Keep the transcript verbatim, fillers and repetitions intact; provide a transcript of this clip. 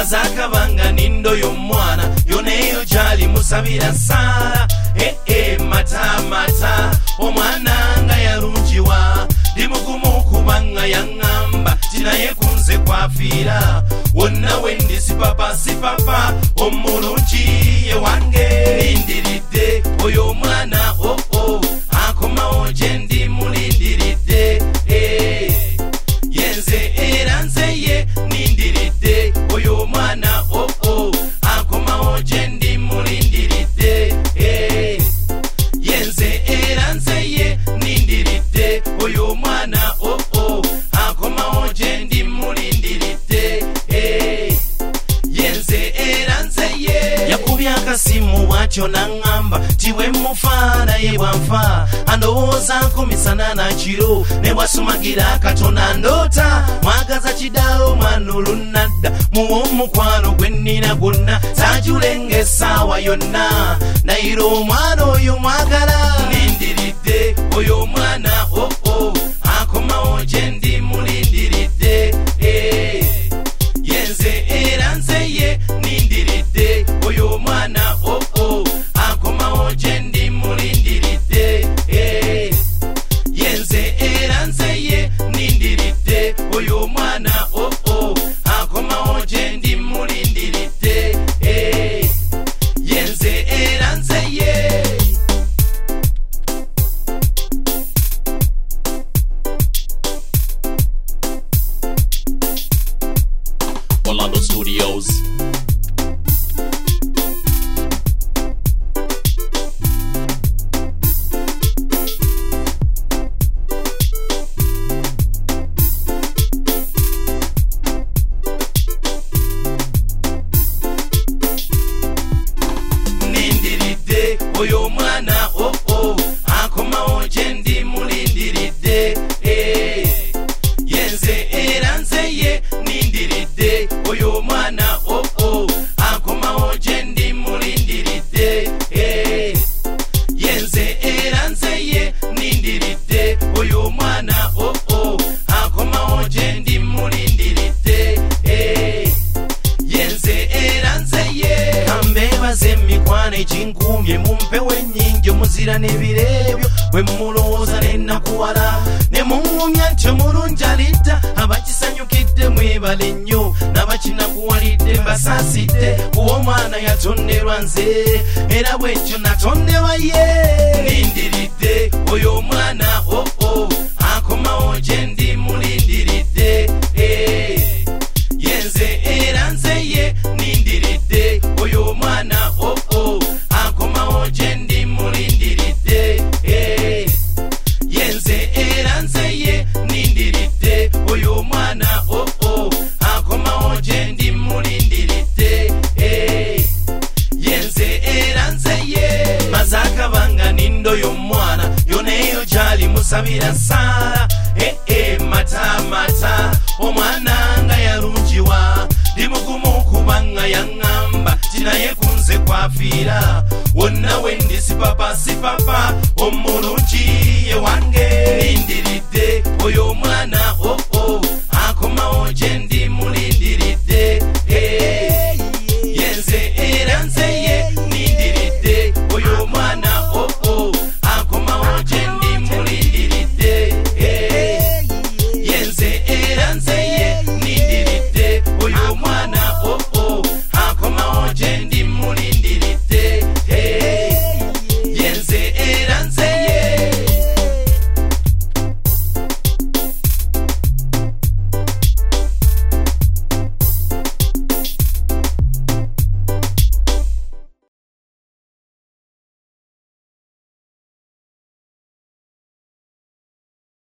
mazaka banga nindo y'omwana yoneyo jali musabira sala eh eh mata mata omwana nga yalungiwa ndimugumu kubanga yangamba tinaye kunze kwafira wonna wendi si papa si papa omulungi ye wange lindiridde oyo mwana oh oh akomawo gye ndi mulindiridde eh yenze era nze ye nindiridde oyo mwana oh oh akomawo gye ndi mulindiridde eh yenze era nze ye nindiridde oyo mwana oh oh akomawo gye ndi mulindiridde eh yenze era nze ye yakubye akasimu bwatyo naŋŋamba tiwe mufaana ye bwanfa andowooza nkumisana na kiro ne bwasumagira akatona ndoota mwagaza kidalo mwana olunadda muwa omukwano gwe nnina gwonna tajulenga essaawa yonna nayira omwana oyo mwagala nindiridde oyo mwana oh oh akomawo gye ndi mulindiridde eh yenze era nze ye nindiridde oyo mwana oh oh akomawo gye ndi mulindiridde eh yenze era nze ye nindiridde oyo mwana oh oh akomawo gye ndi mulindiridde eh yenze era nze ye Orlando Studios. Nindiridde oyo mwana oh oh akomawo gye ndi mulindiridde eh yenze era nze ye nindiridde oyo mwana oh oh akomawo gye ndi mulindiridde eh yenze era nze ye nindiridde oyo mwana oh oh akomawo gye ndi mulindiridde eh yenze era nze ye kambebaze emikwano eginkumye mumpewo ennyingi omuzira n'ebirebyo bwe mulowooza nenakuwala ne muŋŋumya nti omulungi alidda abakisanyukidde mwebale nnyo n'abakinakuwalidde mbasaasidde kuba omwana yatonderwa nze era bwekyo natonderwa ye nindiridde oyo omwana oh oh akomawo gye ndi mulindiridde eh yenze era nze ye nindiridde oyo omwana oh oh akomawo gye ndi mulindiridde eh yenze era nze ye nindiridde oyo omwana oh oh akomawo gye ndi mulindiridde eh yenze era nze ye mazaka banga nindo y'omwana yoneyo jali musabira sala eh eh mata mata omwana nga yalungiwa ndimugumu kubanga yangamba tinaye kunze kwafira wonna wendi si papa si papa omulungi